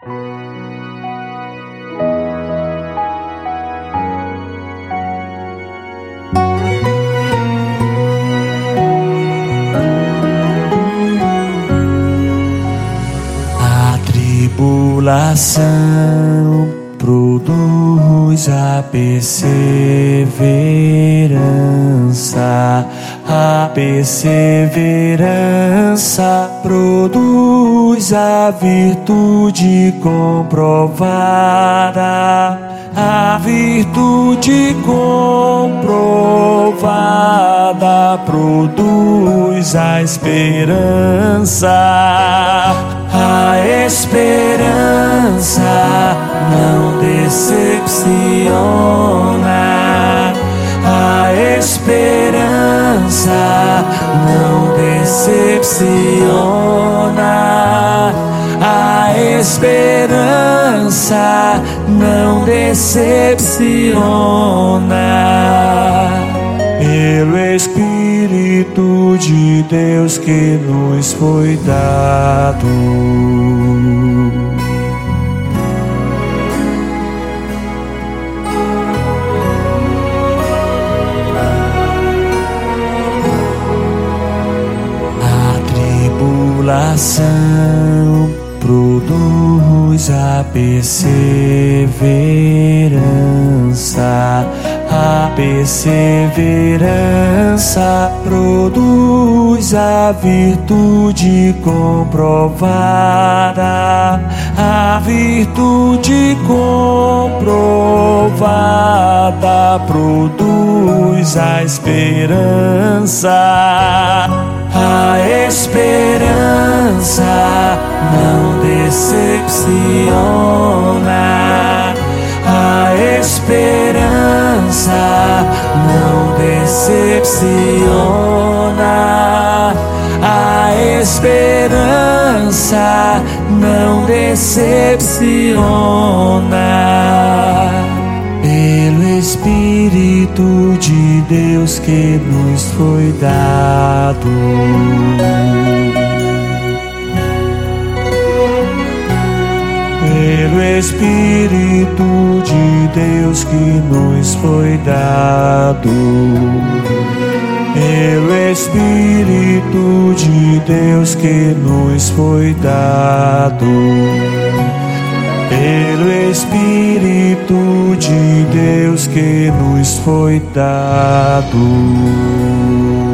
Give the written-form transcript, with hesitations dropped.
A tribulação produz a perseverança. A perseverança produz a virtude comprovada. A virtude comprovada produz a esperança. A esperança não decepciona. A esperança não decepciona. A esperança não decepciona. Pelo Espírito de Deus que nos foi dado. A tribulação produz a perseverança. A perseverança produz a virtude comprovada. A virtude comprovada produz a esperança. A esperança não decepciona. A esperança não decepciona. A esperança não decepciona. Pelo Espírito de Deus que nos foi dado. Pelo Espírito de Deus que nos foi dado. Pelo Espírito de Deus que nos foi dado. Pelo Espírito de Deus que nos foi dado.